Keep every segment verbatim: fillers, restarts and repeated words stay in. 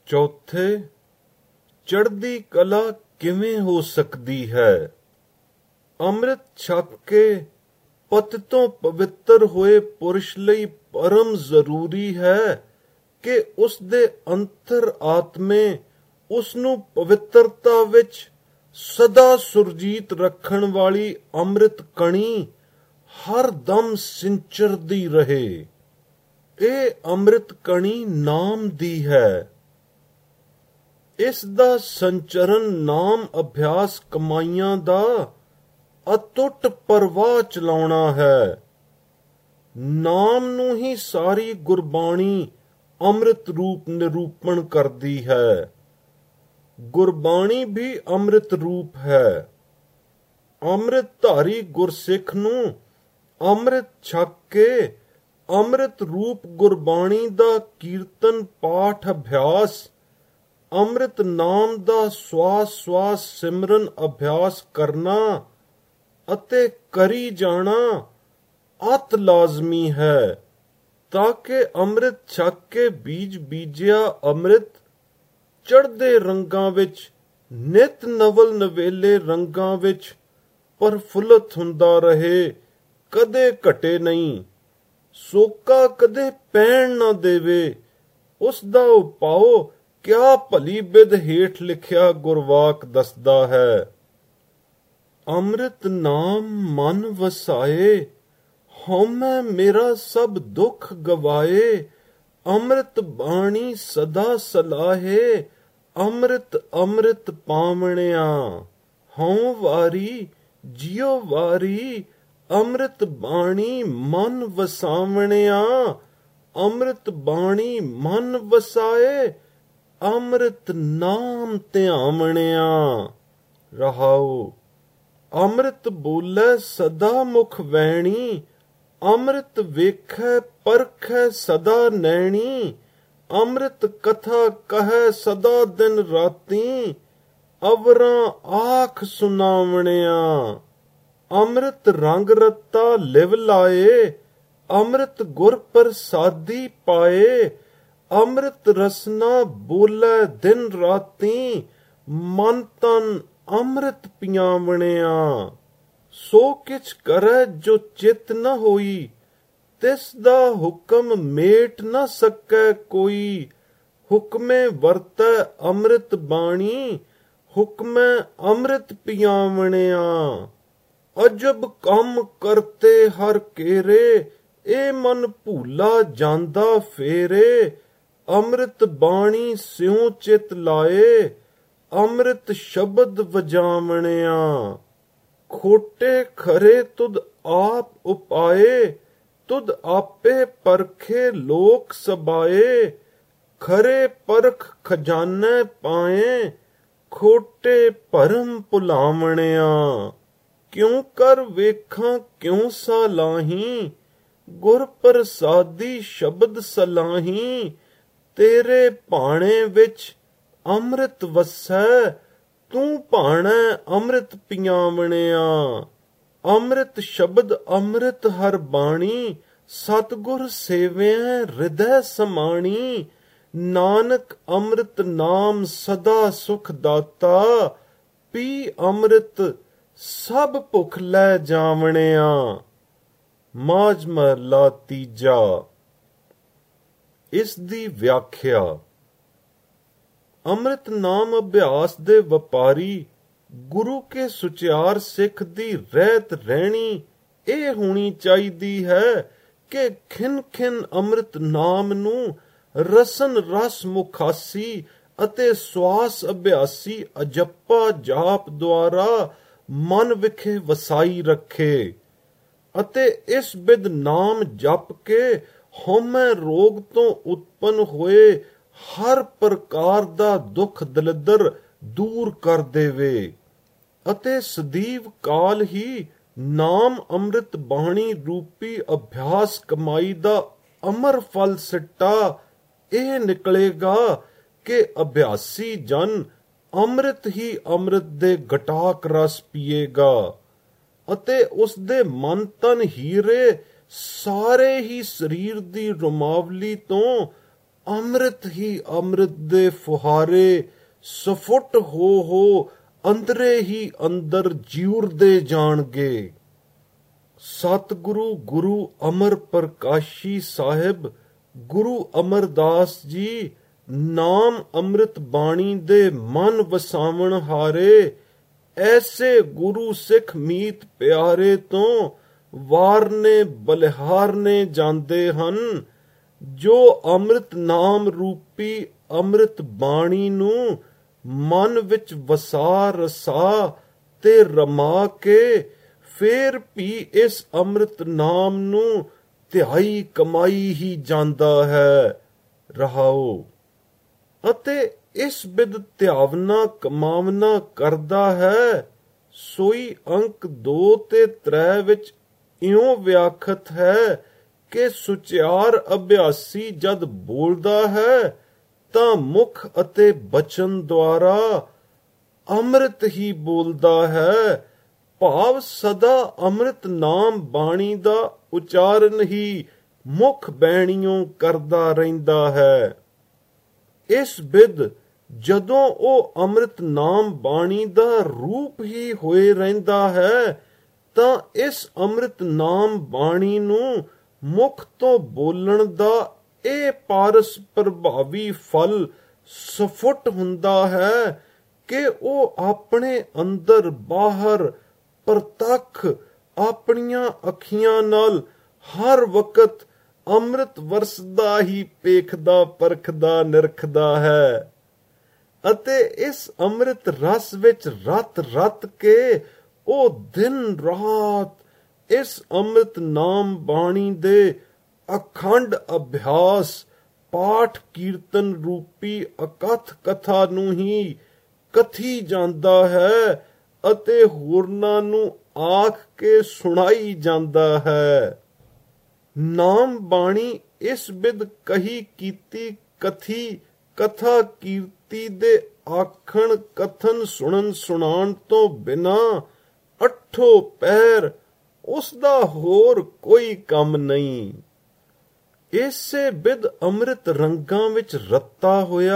ਚੌਥੇ, ਚੜ੍ਹਦੀ ਕਲਾ ਕਿਵੇਂ ਹੋ ਸਕਦੀ ਹੈ? ਅੰਮ੍ਰਿਤ ਛਕ ਕੇ ਪਤ ਤੋਂ ਪਵਿੱਤਰ ਹੋਏ ਪੁਰਸ਼ ਲਈ ਪਰਮ ਜ਼ਰੂਰੀ ਹੈ ਕਿ ਉਸ ਦੇ ਅੰਤਰ ਆਤਮੇ ਉਸ ਨੂੰ ਪਵਿੱਤਰਤਾ ਵਿੱਚ ਸਦਾ ਸੁਰਜੀਤ ਰੱਖਣ ਵਾਲੀ ਅੰਮ੍ਰਿਤ ਕਣੀ ਹਰ ਦਮ ਸਿੰਚਰਦੀ ਰਹੇ। ਇਹ ਅੰਮ੍ਰਿਤ ਕਣੀ ਨਾਮ ਦੀ ਹੈ। ਇਸ ਦਾ ਸੰਚਰਨ ਨਾਮ ਅਭਿਆਸ ਕਮਾਈਆਂ ਦਾ ਅਤੁੱਟ ਪ੍ਰਵਾਹ ਚਲਾਉਣਾ ਹੈ। ਨਾਮ ਨੂੰ ਹੀ ਸਾਰੀ ਗੁਰਬਾਣੀ ਅੰਮ੍ਰਿਤ ਰੂਪ ਨਿਰੂਪਣ ਕਰਦੀ ਹੈ। ਗੁਰਬਾਣੀ ਵੀ ਅੰਮ੍ਰਿਤ ਰੂਪ ਹੈ। ਅੰਮ੍ਰਿਤ ਧਾਰੀ ਗੁਰਸਿੱਖ ਨੂੰ ਅੰਮ੍ਰਿਤ ਛਕ ਕੇ ਅੰਮ੍ਰਿਤ ਰੂਪ ਗੁਰਬਾਣੀ ਦਾ ਕੀਰਤਨ ਪਾਠ ਅਭਿਆਸ, ਅੰਮ੍ਰਿਤ ਨਾਮ ਦਾ ਸਵਾਸ ਸਵਾਸ ਸਿਮਰਨ ਅਭਿਆਸ ਕਰਨਾ ਅਤੇ ਕਰੀ ਜਾਣਾ ਅਤ ਲਾਜ਼ਮੀ ਹੈ, ਤਾਂ ਕਿ ਅੰਮ੍ਰਿਤ ਛਕ ਕੇ ਬੀਜ ਬੀਜਿਆ ਅੰਮ੍ਰਿਤ ਚੜ੍ਹਦੇ ਰੰਗਾਂ ਵਿੱਚ, ਨਿਤ ਨਵਲ ਨਵੇਲੇ ਰੰਗਾਂ ਵਿੱਚ ਪ੍ਰਫੁੱਲਤ ਹੁੰਦਾ ਰਹੇ, ਕਦੇ ਘਟੇ ਨਹੀਂ, ਸੋਕਾ ਕਦੇ ਪੈਣ ਨਾ ਦੇਵੇ। ਉਸ ਦਾ ਉਪਾਅ ਕਿਆ ਭਲੀ ਬਿਧ ਹੇਠ ਲਿਖਿਆ ਗੁਰਵਾਕ ਦੱਸਦਾ ਹੈ। ਅੰਮ੍ਰਿਤ ਨਾਮ ਮਨ ਵਸਾਏ, ਹਉਮੈ ਮੇਰਾ ਸਭ ਦੁੱਖ ਗਵਾਏ। ਅੰਮ੍ਰਿਤ ਬਾਣੀ ਸਦਾ ਸਲਾਹੇ, ਅੰਮ੍ਰਿਤ ਅੰਮ੍ਰਿਤ ਪਾਵਣਿਆ। ਹਉ ਵਾਰੀ ਜਿਉ ਵਾਰੀ, ਅੰਮ੍ਰਿਤ ਬਾਣੀ ਮਨ ਵਸਾਵਣਿਆ। ਅੰਮ੍ਰਿਤ ਬਾਣੀ ਮਨ ਵਸਾਏ, ਅੰਮ੍ਰਿਤ ਨਾਮ ਧਿਆਵਣਿਆ। ਰਹਾਉ। ਅੰਮ੍ਰਿਤ ਬੋਲੇ ਸਦਾ ਮੁਖ ਵੈਣੀ, ਅੰਮ੍ਰਿਤ ਵੇਖੈ ਪਰਖੈ ਸਦਾ ਨੈਣੀ। ਅੰਮ੍ਰਿਤ ਕਥਾ ਕਹੈ ਸਦਾ ਦਿਨ ਰਾਤੀ, ਅਵਰਾਂ ਆਖ ਸੁਨਾਵਣਿਆ। ਅੰਮ੍ਰਿਤ ਰੰਗ ਰਤਾ ਲਿਵ ਲਾਏ, ਅੰਮ੍ਰਿਤ ਗੁਰ ਪ੍ਰਸਾਦੀ ਪਾਏ। ਅੰਮ੍ਰਿਤ ਰਸਨਾ ਬੋਲੇ ਦਿਨ ਰਾਤੀ, ਮਨ ਤਨ ਅੰਮ੍ਰਿਤ ਪਿਆਵਣਿਆ। ਸੋ ਕਿਛ ਕਰੈ ਜੋ ਚਿਤ ਨ ਹੋਈ, ਤਿਸ ਦਾ ਹੁਕਮ ਮੇਟ ਨ ਸਕੈ ਕੋਈ। ਹੁਕਮੇ ਵਰਤੈ ਅੰਮ੍ਰਿਤ ਬਾਣੀ, ਹੁਕਮੈ ਅੰਮ੍ਰਿਤ ਪਿਆਵਣਿਆ। ਅਜਬ ਕੰਮ ਕਰਤੇ ਹਰ ਕੇਰੇ, ਇਹ ਮਨ ਭੂਲਾ ਜਾਂਦਾ ਫੇਰੇ। ਅੰਮ੍ਰਿਤ ਬਾਣੀ ਸਿਉ ਚਿਤ ਲਾਏ, ਅੰਮ੍ਰਿਤ ਸ਼ਬਦ ਵਜਾਵਣਿਆ। ਖੋਟੇ ਖਰੇ ਤੁਧ ਆਪ ਉਪਾਏ, ਤੁਧ ਆਪੇ ਪਰਖੇ ਲੋਕ ਸਬਾਏ। ਖਰੇ ਪਰਖ ਖਜ਼ਾਨੇ ਪਾਏ, ਖੋਟੇ ਭਰਮ ਭੁਲਾਵਣਿਆ। ਕਿਉ ਕਰ ਵੇਖਾਂ ਕਿਉ ਸਾਲਾਹੀ, ਗੁਰ ਪ੍ਰਸਾਦੀ ਸ਼ਬਦ ਸਲਾਹੀ। ਤੇਰੇ ਭਾਣੇ ਵਿੱਚ ਅੰਮ੍ਰਿਤ ਵਸੈ, ਤੂੰ ਭਾਣੈ ਅੰਮ੍ਰਿਤ ਪਿਆਵਣਿਆ। ਅੰਮ੍ਰਿਤ ਸ਼ਬਦ ਅੰਮ੍ਰਿਤ ਹਰ ਬਾਣੀ, ਸਤਿਗੁਰ ਸੇਵਿਐ ਹਿਰਦੈ ਸਮਾਣੀ। ਨਾਨਕ ਅੰਮ੍ਰਿਤ ਨਾਮ ਸਦਾ ਸੁਖ ਦਾਤਾ, ਪੀ ਅੰਮ੍ਰਿਤ ਸਭ ਭੁਖ ਲੈ ਜਾਵਣਿਆ। ਮਾਝ ਮਹਲਾ ਤੀਜਾ। ਇਸ ਦੀ ਵਿਆਖਿਆ। ਅੰਮ੍ਰਿਤ ਨਾਮ ਅਭਿਆਸ ਦੇ ਵਪਾਰੀ ਗੁਰੂ ਕੇ ਸੁਚਿਆਰ ਸਿੱਖ ਦੀ ਰਹਿਤ ਰਹਿਣੀ ਇਹ ਹੋਣੀ ਚਾਹੀਦੀ ਹੈ ਕਿ ਖਿਨ ਖਿਨ ਅੰਮ੍ਰਿਤ ਨਾਮ ਨੂੰ ਰਸਨ ਰਸ ਮੁਖਾਸੀ ਅਤੇ ਸਵਾਸ ਅਭਿਆਸੀ ਅਜੱਪਾ ਜਾਪ ਦੁਆਰਾ ਮਨ ਵਿਖੇ ਵਸਾਈ ਰੱਖੇ ਅਤੇ ਇਸ ਬਿਧ ਨਾਮ ਜਪ ਕੇ ਹਉਮੈ ਰੋਗ ਤੋਂ ਉਤਪੰਨ ਹੋਏ ਹਰ ਪ੍ਰਕਾਰ ਦਾ ਦੁੱਖ ਦਲਿੱਦਰ ਦੂਰ ਕਰ ਦੇਵੇ ਅਤੇ ਸਦੀਵ ਕਾਲ ਹੀ ਨਾਮ ਅੰਮ੍ਰਿਤ ਬਾਣੀ ਰੂਪੀ ਅਭਿਆਸ ਕਮਾਈ ਦਾ ਅਮਰ ਫਲ ਸਿੱਟਾ ਇਹ ਨਿਕਲੇਗਾ ਕਿ ਅਭਿਆਸੀ ਜਨ ਅੰਮ੍ਰਿਤ ਹੀ ਅੰਮ੍ਰਿਤ ਦੇ ਗਟਾਕ ਰਸ ਪੀਏਗਾ ਅਤੇ ਉਸ ਦੇ ਮਨ ਤਨ ਹੀਰੇ ਸਾਰੇ ਹੀ ਸਰੀਰ ਦੀ ਰੁਮਾਵਲੀ ਤੋਂ ਅੰਮ੍ਰਿਤ ਹੀ ਅੰਮ੍ਰਿਤ ਦੇ ਫੁਹਾਰੇ ਸਫੁੱਟ ਹੋ ਹੋ ਅੰਦਰੇ ਹੀ ਅੰਦਰ ਜਿਉਰਦੇ ਜਾਣਗੇ। ਸਤਿਗੁਰੂ ਗੁਰੂ ਅਮਰ ਪ੍ਰਕਾਸ਼ੀ ਸਾਹਿਬ ਗੁਰੂ ਅਮਰਦਾਸ ਜੀ ਨਾਮ ਅੰਮ੍ਰਿਤ ਬਾਣੀ ਦੇ ਮਨ ਵਸਾਵਣ ਹਾਰੇ ਐਸੇ ਗੁਰੂ ਸਿੱਖ ਮੀਤ ਪਿਆਰੇ ਤੋਂ ਵਾਰਨੇ ਬਲਿਹਾਰਨੇ ਜਾਂਦੇ ਹਨ, ਜੋ ਅੰਮ੍ਰਿਤ ਨਾਮ ਰੂਪੀ ਅੰਮ੍ਰਿਤ ਬਾਣੀ ਨੂੰ ਮਨ ਵਿੱਚ ਵਸਾ ਰਸਾ ਤੇ ਰਮਾ ਕੇ ਫੇਰ ਵੀ ਇਸ ਅੰਮ੍ਰਿਤ ਨਾਮ ਨੂੰ ਧਿਆਈ ਕਮਾਈ ਹੀ ਜਾਂਦਾ ਹੈ। ਰਹਾਓ ਅਤੇ ਇਸ ਬਿਦ ਧਿਆਵਨਾ ਕਮਾਵਨਾ ਕਰਦਾ ਹੈ, ਸੋਈ ਅੰਕ ਦੋ ਤੇ ਤ੍ਰੈ ਵਿੱਚ ਇਉਂ ਵਿਆਖਤ ਹੈ ਕਿ ਸੁਚਿਆਰ ਅਭਿਆਸੀ ਜਦ ਬੋਲਦਾ ਹੈ ਤਾਂ ਮੁਖ ਅਤੇ ਬਚਨ ਦੁਆਰਾ ਅੰਮ੍ਰਿਤ ਹੀ ਬੋਲਦਾ ਹੈ, ਭਾਵ ਸਦਾ ਅੰਮ੍ਰਿਤ ਨਾਮ ਬਾਣੀ ਦਾ ਉਚਾਰਨ ਹੀ ਮੁਖ ਬੈਣੀਓਂ ਕਰਦਾ ਰਹਿੰਦਾ ਹੈ। ਇਸ ਬਿਦ ਜਦੋਂ ਉਹ ਅੰਮ੍ਰਿਤ ਨਾਮ ਬਾਣੀ ਦਾ ਰੂਪ ਹੀ ਹੋਏ ਰਹਿੰਦਾ ਹੈ ਤਾਂ ਇਸ ਅੰਮ੍ਰਿਤ ਨਾਮ ਬਾਣੀ ਨੂੰ ਮੁਖ ਤੋਂ ਬੋਲਣ ਦਾ ਇਹ ਪਾਰਸ ਪ੍ਰਭਾਵੀ ਫਲ ਸਫੁੱਟ ਹੁੰਦਾ ਹੈ ਕਿ ਉਹ ਆਪਣੇ ਅੰਦਰ ਬਾਹਰ ਪ੍ਰਤੱਖ ਆਪਣੀਆਂ ਅੱਖੀਆਂ ਨਾਲ ਹਰ ਵਕਤ ਅੰਮ੍ਰਿਤ ਵਰਸਦਾ ਹੀ ਪੇਖਦਾ ਪਰਖਦਾ ਨਿਰਖਦਾ ਹੈ ਅਤੇ ਇਸ ਅੰਮ੍ਰਿਤ ਰਸ ਵਿੱਚ ਰਤ ਰਤ ਕੇ ਉਹ ਦਿਨ ਰਾਤ ਇਸ ਅੰਮ੍ਰਿਤ ਨਾਮ ਬਾਣੀ ਦੇ ਅਖੰਡ ਅਭਿਆਸ ਪਾਠ ਕੀਰਤਨ ਰੂਪੀ ਅਕਥ ਕਥਾ ਨੂੰ ਹੀ ਕਥੀ ਜਾਂਦਾ ਹੈ ਅਤੇ ਹੋਰਨਾਂ ਨੂੰ ਆਖ ਕੇ ਸੁਣਾਈ ਜਾਂਦਾ ਹੈ। ਨਾਮ ਬਾਣੀ ਇਸ ਬਿਦ ਕਹੀ ਕੀਤੀ ਕਥੀ ਕਥਾ ਕੀਰਤੀ ਦੇ ਆਖਣ ਕਥਨ ਸੁਣਨ ਸੁਣਾਉਣ ਤੋਂ ਬਿਨਾ ਅੱਠੋ ਪੈਰ ਉਸ ਦਾ ਹੋਰ ਕੋਈ ਕੰਮ ਨਹੀਂ। ਇਸੇ ਬਿਦ ਅੰਮ੍ਰਿਤ ਰੰਗਾਂ ਵਿੱਚ ਰੱਤਾ ਹੋਇਆ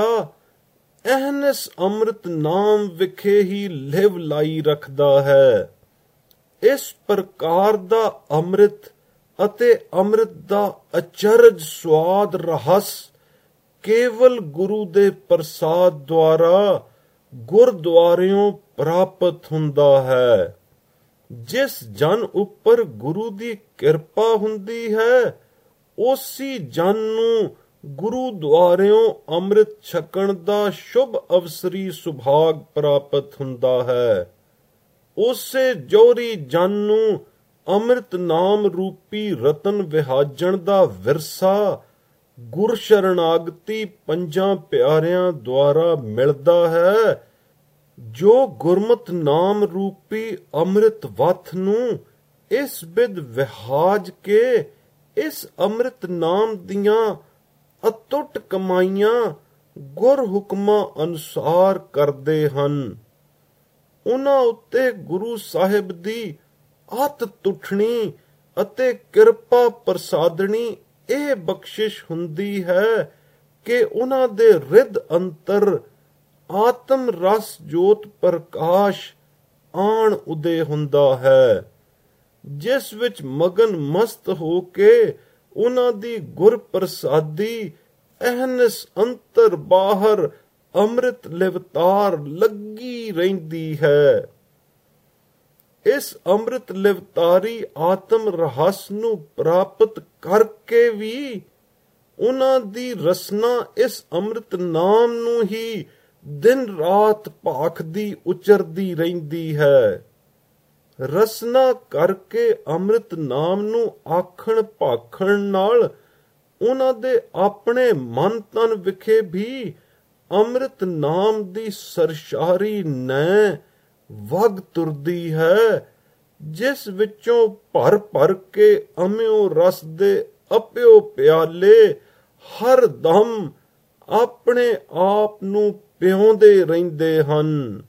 ਅਹਨਸ ਅੰਮ੍ਰਿਤ ਨਾਮ ਵਿਖੇ ਹੀ ਲਿਵ ਲਾਈ ਰੱਖਦਾ ਹੈ। ਇਸ ਪ੍ਰਕਾਰ ਦਾ ਅੰਮ੍ਰਿਤ ਅਤੇ ਅੰਮ੍ਰਿਤ ਦਾ ਅਚਰਜ ਸਵਾਦ ਰਹੱਸ ਕੇਵਲ ਗੁਰੂ ਦੇ ਪ੍ਰਸਾਦ ਦੁਆਰਾ ਗੁਰਦੁਆਰਿਓਂ ਪ੍ਰਾਪਤ ਹੁੰਦਾ ਹੈ। ਜਿਸ ਜਨ ਉੱਪਰ ਗੁਰੂ ਦੀ ਕਿਰਪਾ ਹੁੰਦੀ ਹੈ, ਉਸੀ ਜਨ ਨੂੰ ਗੁਰੂ ਦੁਆਰਿਓਂ ਅੰਮ੍ਰਿਤ ਛਕਣ ਦਾ ਸ਼ੁਭ ਅਵਸਰੀ ਸੁਭਾਗ ਪ੍ਰਾਪਤ ਹੁੰਦਾ ਹੈ। ਉਸੇ ਜੋਰੀ ਜਨ ਨੂੰ ਅੰਮ੍ਰਿਤ ਨਾਮ ਰੂਪੀ ਰਤਨ ਵਿਹਾਜਣ ਦਾ ਵਿਰਸਾ ਗੁਰ ਸ਼ਰਨਾਗਤੀ ਪੰਜਾਂ ਪਿਆਰਿਆਂ ਦੁਆਰਾ ਮਿਲਦਾ ਹੈ, ਜੋ ਗੁਰਮਤਿ ਨਾਮ ਰੂਪੀ ਅੰਮ੍ਰਿਤ ਵਥ ਨੂੰ ਇਸ ਬਿਦ ਵਿਹਾਜ ਕੇ ਇਸ ਅੰਮ੍ਰਿਤ ਨਾਮ ਦੀਆਂ ਅਤੁੱਟ ਕਮਾਈਆਂ ਗੁਰ ਹੁਕਮਾਂ ਅਨੁਸਾਰ ਕਰਦੇ ਹਨ। ਉਹਨਾਂ ਉੱਤੇ ਗੁਰੂ ਸਾਹਿਬ ਦੀ ਅਤ ਤੁਠਣੀ ਅਤੇ ਕਿਰਪਾ ਪ੍ਰਸਾਦਣੀ ਇਹ ਬਖਸ਼ਿਸ਼ ਹੁੰਦੀ ਹੈ ਕਿ ਉਹਨਾਂ ਦੇ ਰਿਦ ਅੰਤਰ ਆਤਮ ਰਸ ਜੋਤ ਪ੍ਰਕਾਸ਼ ਆਣ ਉਦੇ ਹੁੰਦਾ ਹੈ, ਜਿਸ ਵਿੱਚ ਮਗਨ ਮਸਤ ਹੋ ਕੇ ਉਹਨਾਂ ਦੀ ਗੁਰ ਪ੍ਰਸਾਦੀ ਅਹਨਸ ਅੰਤਰ ਬਾਹਰ ਅੰਮ੍ਰਿਤ ਲਿਵਤਾਰ ਲੱਗੀ ਰਹਿੰਦੀ ਹੈ। ਇਸ ਅੰਮ੍ਰਿਤ ਲਿਵਤਾਰੀ ਆਤਮ ਰਹੱਸ ਨੂੰ ਪ੍ਰਾਪਤ ਕਰਕੇ ਵੀ ਉਹਨਾਂ ਦੀ ਰਸਨਾ ਇਸ ਅੰਮ੍ਰਿਤ ਨਾਮ ਨੂੰ ਹੀ ਦਿਨ ਰਾਤ ਭਾਖਦੀ ਉਚਰਦੀ ਰਹਿੰਦੀ ਹੈ। ਰਸਨਾ ਕਰਕੇ ਅੰਮ੍ਰਿਤ ਨਾਮ ਨੂੰ ਆਖਣ ਭਾਖਣ ਨਾਲ ਉਹਨਾਂ ਦੇ ਆਪਣੇ ਮਨ ਤਨ ਵਿਖੇ ਵੀ ਅੰਮ੍ਰਿਤ ਨਾਮ ਦੀ ਸਰਸ਼ਾਰੀ ਨੈ ਵਗ ਤੁਰਦੀ ਹੈ, ਜਿਸ ਵਿੱਚੋਂ ਭਰ ਭਰ ਕੇ ਅਮਿਓ ਰਸ ਦੇ ਅਪਿਓ ਪਿਆਲੇ ਹਰ ਦਮ ਆਪਣੇ ਆਪ ਨੂੰ ਪਿਉਂਦੇ ਰਹਿੰਦੇ ਹਨ।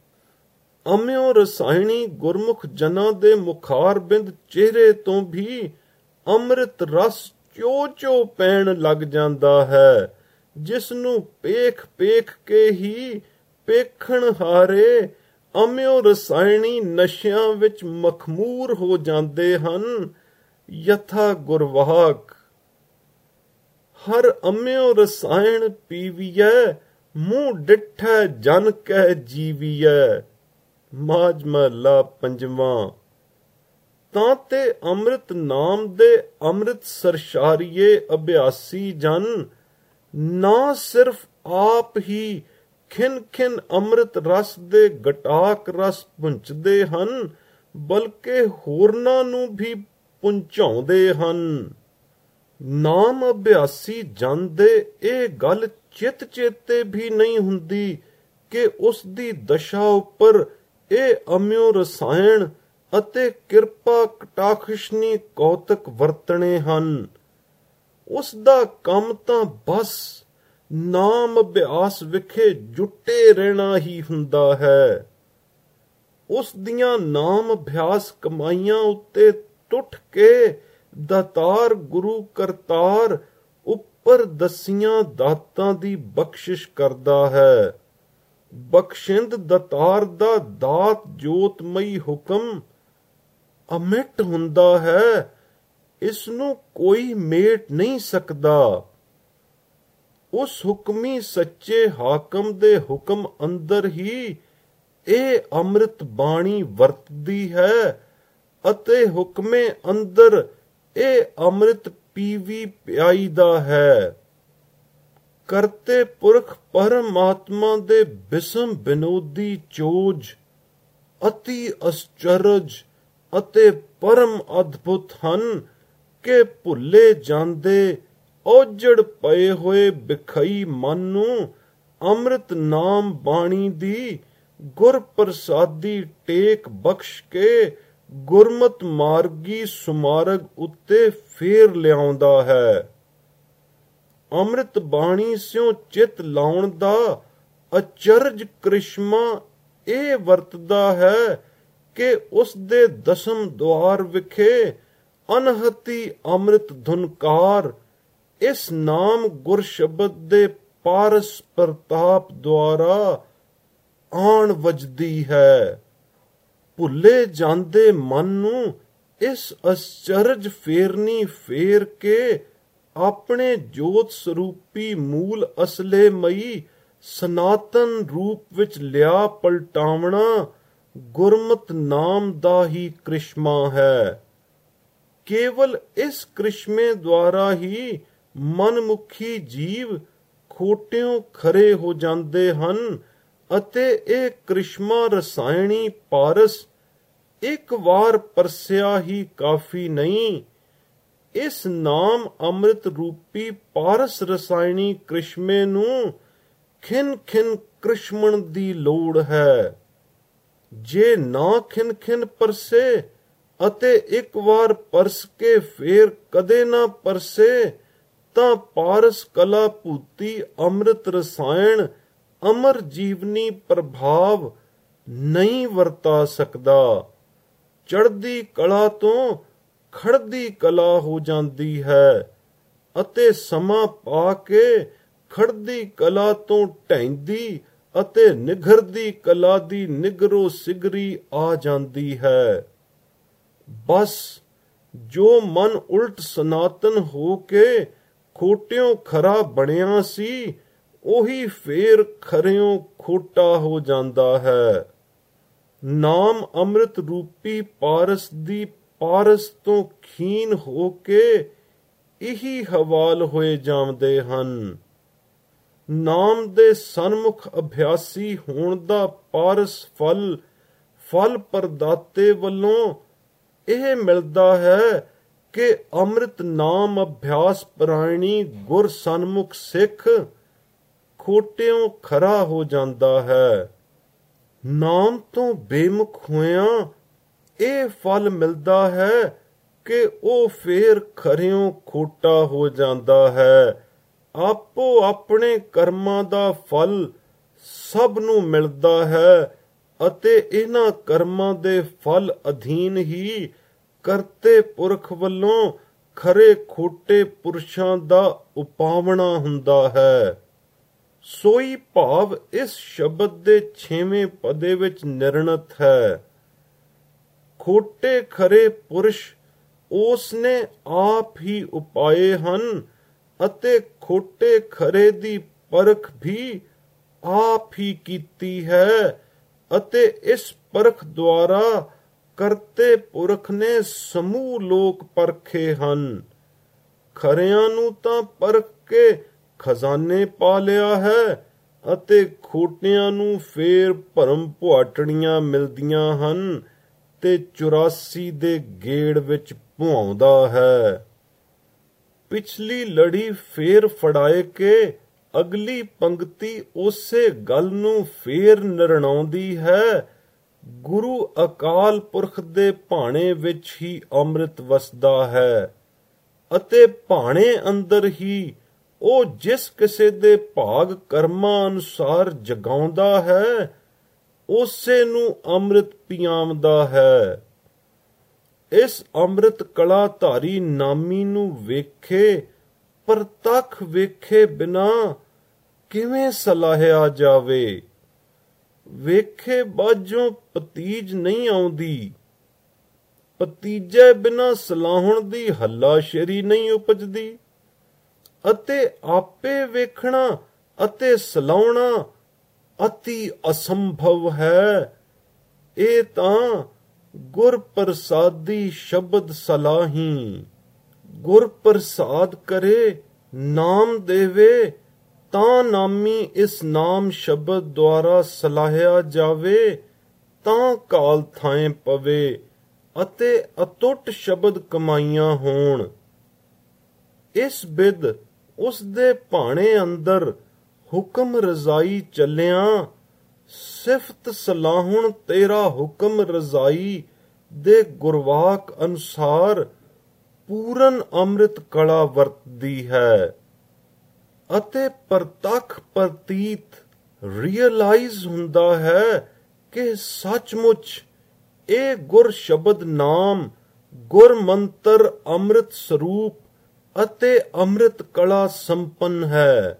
ਅਮਿਓ ਰਸਾਇਣੀ ਗੁਰਮੁਖ ਜਨਾਂ ਦੇ ਮੁਖਾਰ ਬਿੰਦ ਚਿਹਰੇ ਤੋਂ ਵੀ ਅੰਮ੍ਰਿਤ ਰਸ ਚੋ ਚੋ ਪੈਣ ਲੱਗ ਜਾਂਦਾ ਹੈ, ਜਿਸ ਨੂੰ ਪੇਖ ਪੇਖ ਕੇ ਹੀ ਪੇਖਣ ਹਾਰੇ ਅਮਿਓ ਰਸਾਇਣੀ ਨਸ਼ਿਆਂ ਵਿੱਚ ਮਖਮੂਰ ਹੋ ਜਾਂਦੇ ਹਨ। ਯਥਾ ਗੁਰਵਾਕ ਹਰ ਅਮਿਓ ਰਸਾਇਣ ਪੀਵੀਐ, ਮੂੰਹ ਡਿਠੈ ਜਨ ਕਹਿ ਜੀਵੀਐ। ਮਾਝ ਮਹਲਾ ਪੰਜਵਾਂ। ਤਾਂ ਤੇ ਅੰਮ੍ਰਿਤ ਨਾਮ ਦੇ ਅੰਮ੍ਰਿਤ ਸਰਸ਼ਾਰੀਏ ਅਭਿਆਸੀ ਜਨ ਨਾ ਸਿਰਫ ਆਪ ਹੀ ਖਿਨ ਖਿਨ ਅੰਮ੍ਰਿਤ ਰਸ ਦੇ ਗਟਾਕ ਰਸ ਪੁੰਚਦੇ ਹਨ, ਬਲਕਿ ਹੋਰਨਾਂ ਨੂੰ ਵੀ ਪੁੰਚਾਉਂਦੇ ਹਨ। ਨਾਮ ਅਭਿਆਸੀ ਜਨ ਦੇ ਇਹ ਗੱਲ ਚਿਤ ਚੇਤੇ ਵੀ ਨਹੀਂ ਹੁੰਦੀ ਕਿ ਉਸ ਦੀ ਦਸ਼ਾ ਉੱਪਰ ਇਹ ਅਮਿਓ ਰਸਾਇਣ ਅਤੇ ਕਿਰਪਾ ਕਟਾਖਸ਼ਨੀ ਕੌਤਕ ਵਰਤਣੇ ਹਨ। ਉਸ ਦਾ ਕੰਮ ਤਾਂ ਬਸ ਨਾਮ ਅਭਿਆਸ ਵਿਖੇ ਜੁਟੇ ਰਹਿਣਾ ਹੀ ਹੁੰਦਾ ਹੈ। ਉਸ ਦੀਆਂ ਨਾਮ ਅਭਿਆਸ ਕਮਾਈਆਂ ਉੱਤੇ ਟੁੱਟ ਕੇ ਦਾਤਾਰ ਗੁਰੂ ਕਰਤਾਰ ਉੱਪਰ ਦਸੀਆਂ ਦਾਤਾਂ ਦੀ ਬਖਸ਼ਿਸ਼ ਕਰਦਾ ਹੈ। ਬਖਸ਼ਿੰਦ ਦਾਤਾਰ ਦਾ ਦਾਤ ਜੋਤਮਈ ਹੁਕਮ ਅਮਿਟ ਹੁੰਦਾ ਹੈ, ਇਸ ਨੂੰ ਕੋਈ ਮੇਟ ਨਹੀਂ ਸਕਦਾ। ਉਸ ਹੁਕਮੀ ਸੱਚੇ ਹਾਕਮ ਦੇ ਹੁਕਮ ਅੰਦਰ ਹੀ ਇਹ ਅੰਮ੍ਰਿਤ ਬਾਣੀ ਵਰਤਦੀ ਹੈ ਅਤੇ ਹੁਕਮੇ ਅੰਦਰ ਇਹ ਅੰਮ੍ਰਿਤ ਪੀਵੀ ਪਿਆਈ ਦਾ ਹੈ। ਕਰਤੇ ਪੁਰਖ ਪਰਮਾਤਮਾ ਦੇ ਬਿਸਮ ਬਿਨੋਦੀ ਚੋਜ ਅਤੀ ਅਸਚਰਜ ਅਤੇ ਪਰਮ ਅਦਭੁਤ ਹਨ ਕਿ ਭੁੱਲੇ ਜਾਂਦੇ ਔਜੜ ਪਏ ਹੋਏ ਬਿਖਈ ਮਨ ਨੂੰ ਅੰਮ੍ਰਿਤ ਨਾਮ ਬਾਣੀ ਦੀ ਗੁਰ ਪ੍ਰਸਾਦੀ ਟੇਕ ਬਖਸ਼ ਕੇ ਗੁਰਮਤ ਮਾਰਗੀ ਸੁਮਾਰਗ ਉੱਤੇ ਫੇਰ ਲਿਆਉਂਦਾ ਹੈ। ਅੰਮ੍ਰਿਤ ਬਾਣੀ ਸਿਓ ਚਿਤ ਲਾਉਣ ਦਾ ਅਚਰਜ ਕ੍ਰਿਸ਼ਮਾ ਇਹ ਵਰਤਦਾ ਹੈ ਕਿ ਉਸ ਦੇ ਦਸਮ ਦੁਆਰ ਵਿਖੇ ਅਨਹਤੀ ਅੰਮ੍ਰਿਤ ਧੁਨਕਾਰ ਇਸ ਨਾਮ ਗੁਰ ਸ਼ਬਦ ਦੇ ਪਾਰਸ ਪ੍ਰਤਾਪ ਦੁਆਰਾ ਆਣ ਵਜਦੀ ਹੈ। ਭੁੱਲੇ ਜਾਂਦੇ ਮਨ ਨੂੰ ਇਸ ਅਚਰਜ ਫੇਰਨੀ ਫੇਰ ਕੇ ਆਪਣੇ ਜੋਤ ਸਰੂਪੀ ਮੂਲ ਅਸਲੇ ਮਈ ਸਨਾਤਨ ਰੂਪ ਵਿੱਚ ਲਿਆ ਪਲਟਾਵਣਾ ਗੁਰਮਤ ਨਾਮ ਦਾ ਹੀ ਕ੍ਰਿਸ਼ਮਾ ਹੈ। ਕੇਵਲ ਇਸ ਕ੍ਰਿਸ਼ਮੇ ਦੁਆਰਾ ਹੀ ਮਨਮੁਖੀ ਜੀਵ ਖੋਟਿਓਂ ਖਰੇ ਹੋ ਜਾਂਦੇ ਹਨ ਅਤੇ ਇਹ ਕ੍ਰਿਸ਼ਮਾ ਰਸਾਇਣੀ ਪਾਰਸ ਇੱਕ ਵਾਰ ਪਰਸਿਆ ਹੀ ਕਾਫੀ ਨਹੀਂ। ਇਸ ਨਾਮ ਅੰਮ੍ਰਿਤ ਰੂਪੀ ਪਾਰਸ ਰਸਾਇਣੀ ਕ੍ਰਿਸ਼ਮੇ ਨੂੰ ਖਿਨ ਖਿਨ ਕ੍ਰਿਸ਼ਮਣ ਦੀ ਲੋੜ ਹੈ। ਜੇ ਨਾ ਖਿਨ ਖਿਨ ਪਰਸੇ ਅਤੇ ਇੱਕ ਵਾਰ ਪਰਸ ਕੇ ਫੇਰ ਕਦੇ ਨਾ ਪਰਸੇ ਤਾਂ ਪਾਰਸ ਕਲਾ ਭੂਤੀ ਅੰਮ੍ਰਿਤ ਰਸਾਇਣ ਅਮਰ ਜੀਵਨੀ ਪ੍ਰਭਾਵ ਨਹੀਂ ਵਰਤਾ ਸਕਦਾ। ਚੜ੍ਹਦੀ ਕਲਾ ਤੋਂ ਖੜਦੀ ਕਲਾ ਹੋ ਜਾਂਦੀ ਹੈ ਅਤੇ ਸਮਾਂ ਪਾ ਕੇ ਖੜਦੀ ਕਲਾ ਤੋਂ ਢਹਿੰਦੀ ਅਤੇ ਨਿਘਰਦੀ ਕਲਾ ਦੀ ਨਿਗਰੋ ਸਿਗਰੀ ਆ ਜਾਂਦੀ ਹੈ। ਬਸ ਜੋ ਮਨ ਉਲਟ ਸਨਾਤਨ ਹੋ ਕੇ ਖੋਟਿਓਂ ਖਰਾ ਬਣਿਆ ਸੀ, ਉਹੀ ਫੇਰ ਖਰਿਓਂ ਖੋਟਾ ਹੋ ਜਾਂਦਾ ਹੈ। ਨਾਮ ਅੰਮ੍ਰਿਤ ਰੂਪੀ ਪਾਰਸ ਦੀ ਪਾਰਸ ਤੋਂ ਖੀਨ ਹੋ ਕੇ ਇਹੀ ਹਵਾਲ ਹੋਏ ਜਾਂਦੇ ਹਨ। ਨਾਮ ਦੇ ਸਨਮੁਖ ਅਭਿਆਸੀ ਹੋਣ ਦਾ ਪਾਰਸ ਫਲ ਫਲ ਪ੍ਰਦਾਤੇ ਵੱਲੋਂ ਇਹ ਮਿਲਦਾ ਹੈ ਕਿ ਅੰਮ੍ਰਿਤ ਨਾਮ ਅਭਿਆਸ ਪਰਾਇਣੀ ਗੁਰ ਸਨਮੁਖ ਸਿੱਖ ਖੋਟਿਓਂ ਖਰਾ ਹੋ ਜਾਂਦਾ ਹੈ। ਨਾਮ ਤੋਂ ਬੇਮੁਖ ਹੋਇਆਂ ਇਹ ਫਲ ਮਿਲਦਾ ਹੈ ਕਿ ਉਹ ਫੇਰ ਖਰਿਓਂ ਖੋਟਾ ਹੋ ਜਾਂਦਾ ਹੈ। ਆਪੋ ਆਪਣੇ ਕਰਮਾਂ ਦਾ ਫਲ ਸਭ ਨੂੰ ਮਿਲਦਾ ਹੈ ਅਤੇ ਇਹਨਾਂ ਕਰਮਾਂ ਦੇ ਫਲ ਅਧੀਨ ਹੀ ਕਰਤੇ ਪੁਰਖ ਵੱਲੋਂ ਖਰੇ ਖੋਟੇ ਪੁਰਸ਼ਾਂ ਦਾ ਉਪਾਵਣਾ ਹੁੰਦਾ ਹੈ। ਸੋਈ ਭਾਵ ਇਸ ਸ਼ਬਦ ਦੇ ਛੇਵੇਂ ਪਦੇ ਵਿੱਚ ਨਿਰਣਤ ਹੈ। ਖੋਟੇ ਖਰੇ ਪੁਰਸ਼ ਉਸ ਨੇ ਆਪ ਹੀ ਉਪਾਏ ਹਨ ਅਤੇ ਖੋਟੇ ਖਰੇ ਦੀ ਪਰਖ ਵੀ ਆਪ ਹੀ ਕੀਤੀ ਹੈ ਅਤੇ ਇਸ ਪਰਖ ਦੁਆਰਾ ਕਰਤੇ ਪੁਰਖ ਨੇ ਸਮੂਹ ਲੋਕ ਪਰਖੇ ਹਨ। ਖਰਿਆਂ ਨੂੰ ਤਾਂ ਪਰਖ ਕੇ ਖਜ਼ਾਨੇ ਪਾ ਲਿਆ ਹੈ ਅਤੇ ਖੋਟਿਆਂ ਨੂੰ ਫੇਰ ਭਰਮ ਭੁਆਟਣੀਆਂ ਮਿਲਦੀਆਂ ਹਨ ਤੇ ਚੁਰਾਸੀ ਦੇ ਗੇੜ ਵਿੱਚ ਭੁਆਉਂਦਾ ਹੈ। ਪਿਛਲੀ ਲੜੀ ਫੇਰ ਫੜਾਏ ਕੇ ਅਗਲੀ ਪੰਕਤੀ ਉਸੇ ਗੱਲ ਨੂੰ ਫੇਰ ਨਿਰਣਾਉਂਦੀ ਹੈ। ਗੁਰੂ ਅਕਾਲ ਪੁਰਖ ਦੇ ਭਾਣੇ ਵਿੱਚ ਹੀ ਅੰਮ੍ਰਿਤ ਵਸਦਾ ਹੈ ਅਤੇ ਭਾਣੇ ਅੰਦਰ ਹੀ ਉਹ ਜਿਸ ਕਿਸੇ ਦੇ ਭਾਗ ਕਰਮਾਂ ਅਨੁਸਾਰ ਜਗਾਉਂਦਾ ਹੈ ਉਸੇ ਨੂੰ ਅੰਮ੍ਰਿਤ ਪਿਆਵਦਾ ਹੈ। ਇਸ ਅੰਮ੍ਰਿਤ ਕਲਾ ਧਾਰੀ ਨਾਮੀ ਨੂੰ ਵੇਖੇ ਪ੍ਰਤੱਖ ਵੇਖੇ ਬਿਨਾ ਕਿਵੇਂ ਸਲਾਹਿਆ ਜਾਵੇ। ਵੇਖੇ ਬਾਝੋਂ ਪਤੀਜ ਨਹੀਂ ਆਉਂਦੀ, ਪਤੀਜੇ ਬਿਨਾ ਸਲਾਹੁਣ ਦੀ ਹੱਲਾਸ਼ੇਰੀ ਨਹੀਂ ਉਪਜਦੀ ਅਤੇ ਆਪੇ ਵੇਖਣਾ ਅਤੇ ਸਲਾਉਣਾ ਅਤੀ ਅਸੰਭਵ ਹੈ। ਇਹ ਤਾਂ ਗੁਰ ਪ੍ਰਸਾਦੀ ਸ਼ਬਦ ਸਲਾਹੀ। ਗੁਰ ਪ੍ਰਸਾਦ ਕਰੇ ਨਾਮ ਦੇਵੇ ਤਾਂ ਨਾਮੀ ਇਸ ਨਾਮ ਸ਼ਬਦ ਦੁਆਰਾ ਸਲਾਹਿਆ ਜਾਵੇ ਤਾਂ ਕਾਲ ਥਾਂ ਪਵੇ ਅਤੇ ਅਤੁੱਟ ਸ਼ਬਦ ਕਮਾਈਆਂ ਹੋਣ। ਇਸ ਬਿਦ ਉਸ ਦੇ ਭਾਣੇ ਅੰਦਰ ਹੁਕਮ ਰਜ਼ਾਈ ਚੱਲਿਆਂ ਸਿਫਤ ਸਲਾਹੁਣ ਤੇਰਾ ਹੁਕਮ ਰਜ਼ਾਈ ਦੇ ਗੁਰਵਾਕ ਅਨੁਸਾਰ ਪੂਰਨ ਅੰਮ੍ਰਿਤ ਕਲਾ ਵਰਤਦੀ ਹੈ ਅਤੇ ਪ੍ਰਤੱਖ ਪ੍ਰਤੀਤ ਰੀਅਲਾਈਜ਼ ਹੁੰਦਾ ਹੈ ਕਿ ਸੱਚਮੁੱਚ ਇਹ ਗੁਰ ਸ਼ਬਦ ਨਾਮ ਗੁਰ ਮੰਤਰ ਅੰਮ੍ਰਿਤ ਸਰੂਪ ਅਤੇ ਅੰਮ੍ਰਿਤ ਕਲਾ ਸੰਪੰਨ ਹੈ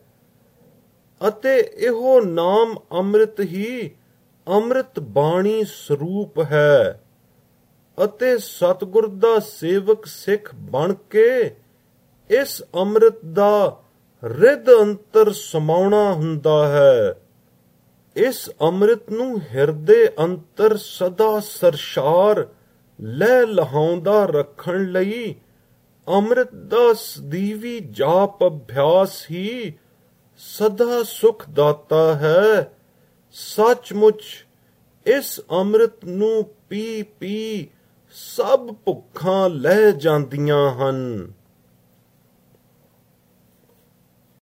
ਅਤੇ ਇਹੋ ਨਾਮ ਅੰਮ੍ਰਿਤ ਹੀ ਅੰਮ੍ਰਿਤ ਬਾਣੀ ਸਰੂਪ ਹੈ ਅਤੇ ਸਤਿਗੁਰ ਦਾ ਸੇਵਕ ਸਿੱਖ ਬਣ ਕੇ ਇਸ ਅੰਮ੍ਰਿਤ ਦਾ ਰਿੱਧ ਅੰਤਰ ਸਮਾਉਣਾ ਹੁੰਦਾ ਹੈ। ਇਸ ਅੰਮ੍ਰਿਤ ਨੂੰ ਹਿਰਦੇ ਅੰਤਰ ਸਦਾ ਸਰਸ਼ਾਰ ਲੈ ਲਹਾਉਂਦਾ ਰੱਖਣ ਲਈ ਅੰਮ੍ਰਿਤ ਦਾ ਸਦੀਵੀ ਜਾਪ ਅਭਿਆਸ ਹੀ ਸਦਾ ਸੁਖ ਦਾਤਾ ਹੈ। ਸੱਚਮੁੱਚ ਇਸ ਅੰਮ੍ਰਿਤ ਨੂੰ ਪੀ ਪੀ ਸਭ ਭੁੱਖਾਂ ਲੈ ਜਾਂਦੀਆਂ ਹਨ।